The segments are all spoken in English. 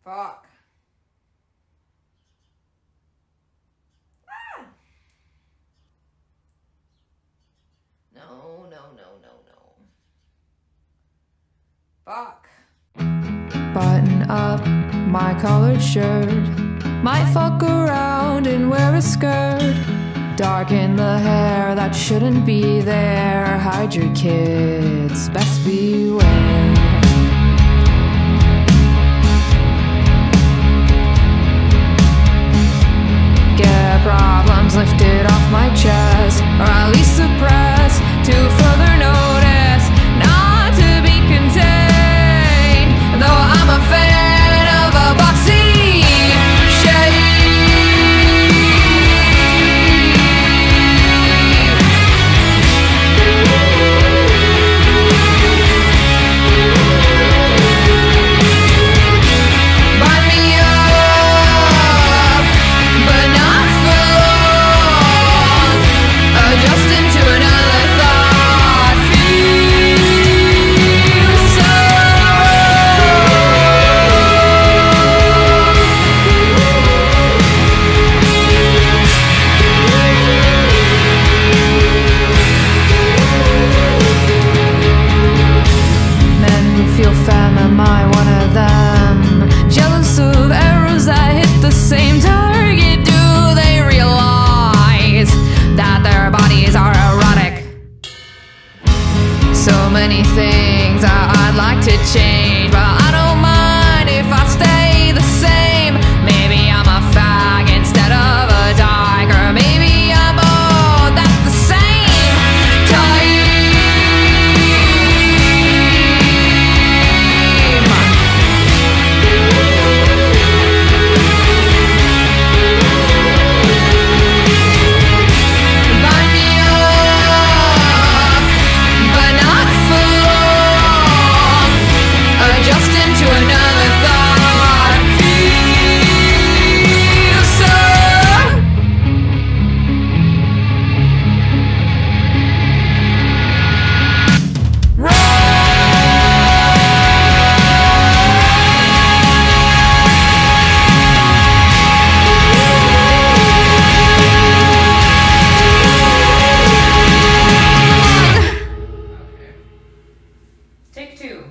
Fuck. Ah. No. Fuck. Button up my collared shirt. Might fuck around and wear a skirt. Darken the hair that shouldn't be there. Hide your kids, best beware. Get problems lifted off my chest, or at least suppressed to further notice. Not to be contained, though I'm a fan of a boxy shape. Bind me up, but not for long. Adjust into another thought. Feel so men who feel famine, am I one of them? Jealous of arrows that hit the same target. Do they realize that their bodies are erotic? So many things I'd like to change, but I don't mind if I stay the same. Maybe I'm a fag instead of a dyke, or maybe I'm both at the same time. Bind me up, but not for long. Adjust into another thought. Feel so Take two.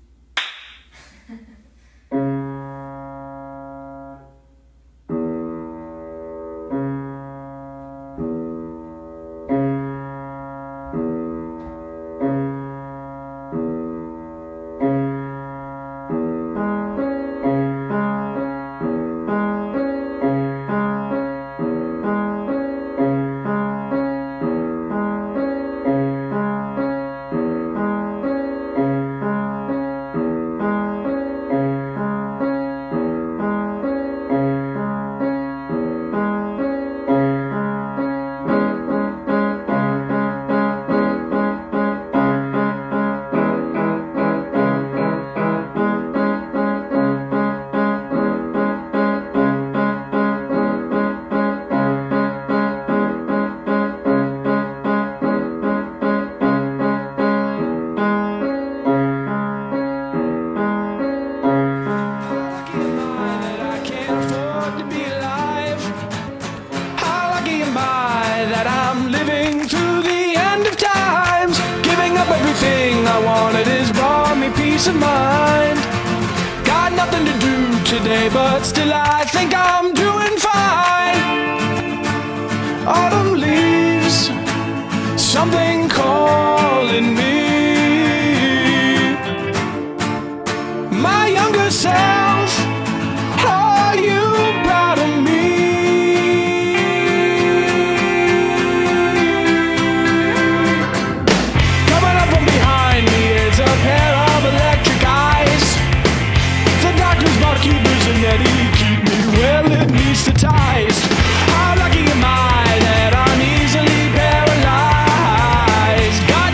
I wanted is brought me peace of mind. Got nothing to do today, but still I think I'm doing fine. Autumn leaves, something calling me. My younger self, are you proud of me? Coming up from behind me is a pair of electric eyes. The doctor's barkeepers and Eddie keep me well anesthetized. How lucky am I that I'm easily paralyzed? God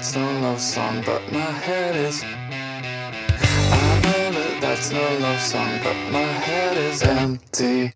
that's no love song, but my head is. I know that that's no love song, but my head is empty.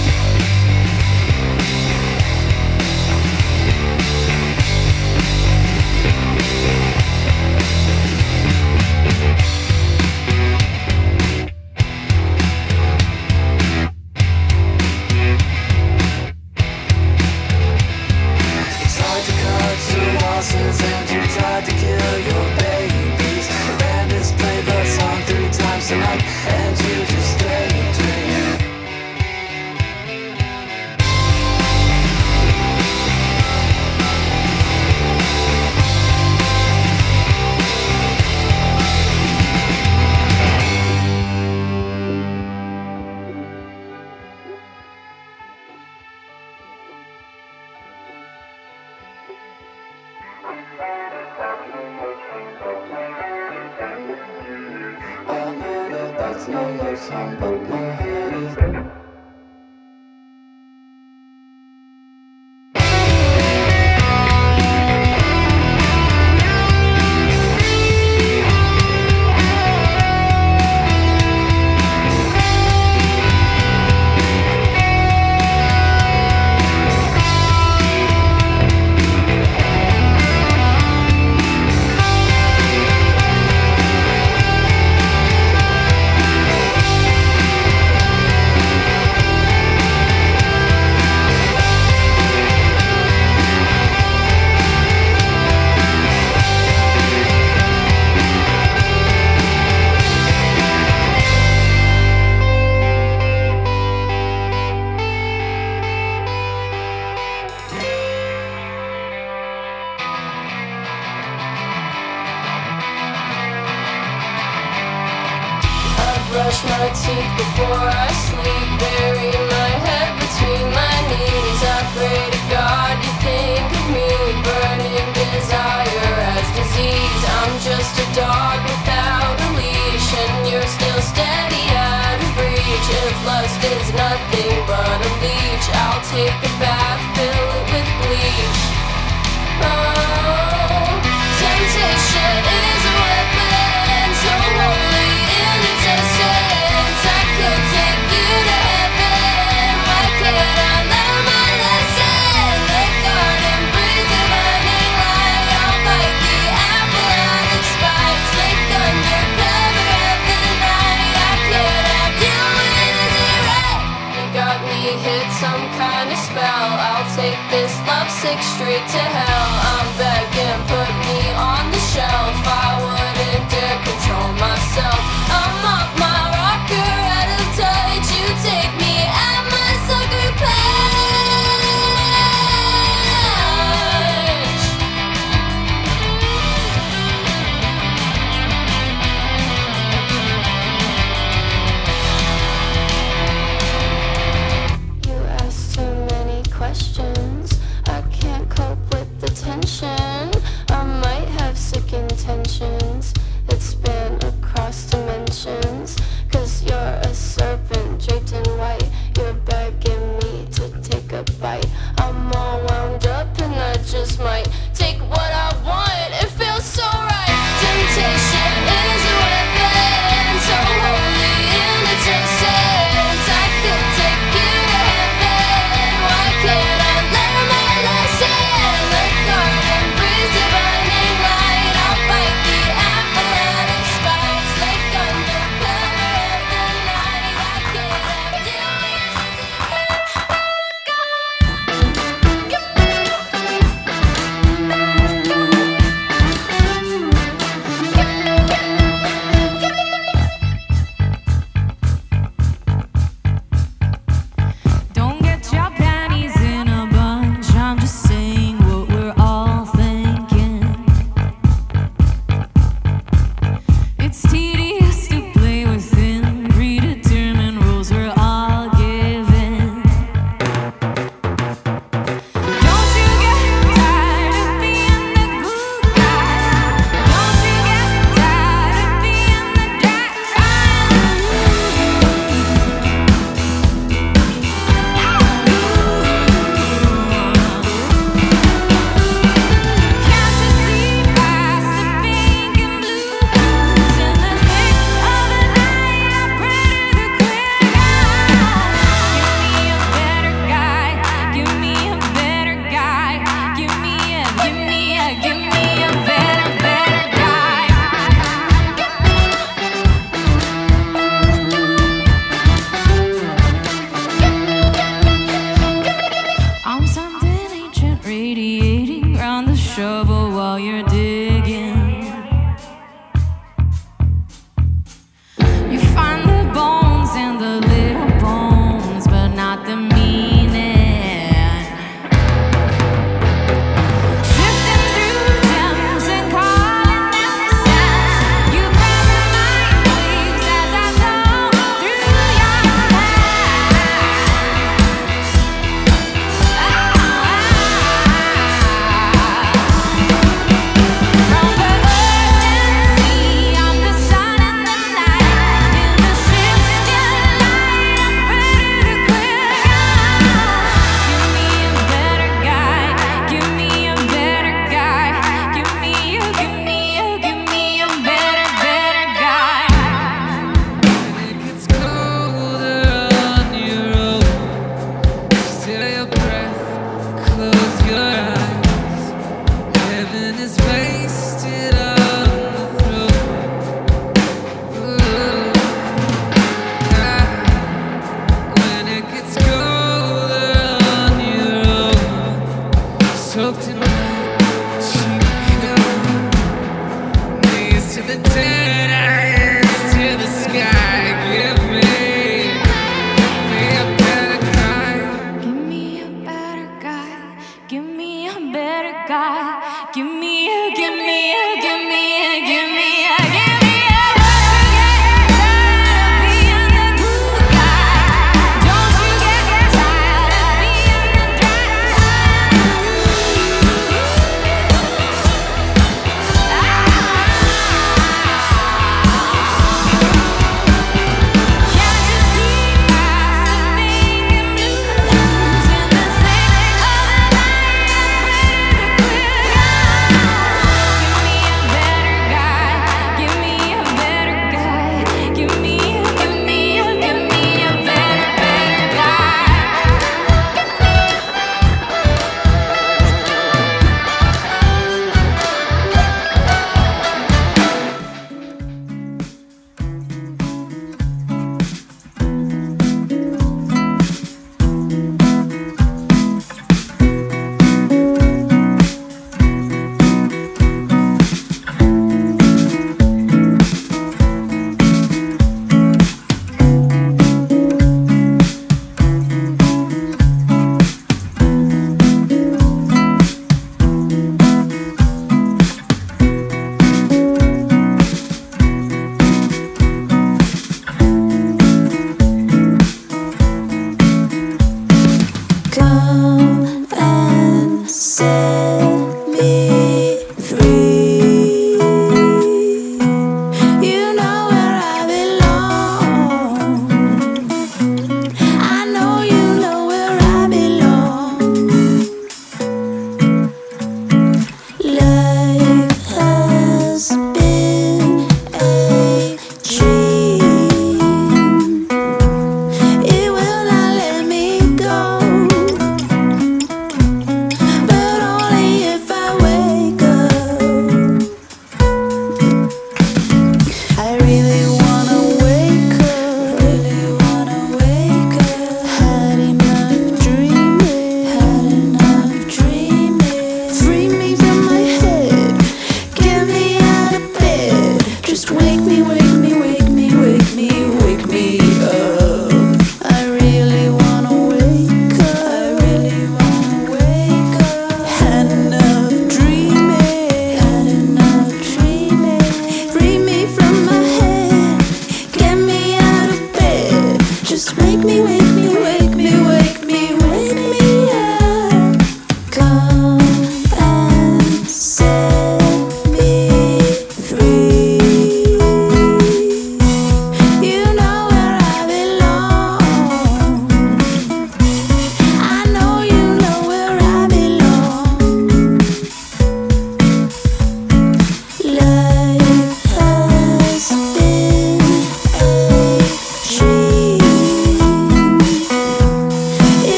And you tried to kill your babies. The band has played the song 3 times tonight, and you just daydream. I know that that's no love song, but my head is. Brush my teeth before I sleep, bury my head between my knees. I pray to God you think of me, burning desire as disease. I'm just a dog without a leash, and you're still steady out of reach. If lust is nothing but a leech, I'll take a bath, fill it with bleach. Oh, temptation is a weapon so holy in its essence. I could take you to heaven. Why can't I learn my lesson? The garden breathes a burning light. I'll bite the apple out of spite. Slick undercover of the night. I could have you in, is it right? You got me hit some kind of spell. I'll take this lovesick straight to hell. I'm begging, put me on the shelf. I wouldn't dare control myself. I'm off my rocker, out of touch. You take me at my sucker punch. You ask too many questions. I can't cope with the tension. I might have sick intentions that span across dimensions. 'Cause you're a serpent draped in white. You're begging me to take a bite. I'm all wound up and I just might take what I want. It feels so right. Temptation is a weapon so holy in its essence. I could take you to heaven. Why can't I learn my lesson? The garden breathes a burning light. I'll bite the apple shovel while you're digging. You find the bones and the little bones, but not the meaning. Shifting through gems and calling them sand. You pass my waves as I go through your From the earth and sea, I'm the sun and the night. In the shifting light, I'm ready to clear Give me a better guy. Give me a better guy. Give me a better guy. When it gets colder on your own, still your breath, close your eyes. Heaven is wasted on the throne. When it gets colder on your own, soaked in wet, cheap cold. Knees to the dead, eyes to the sky. Give me a better guy. Give me a better guy. Give me a better guy. Give me a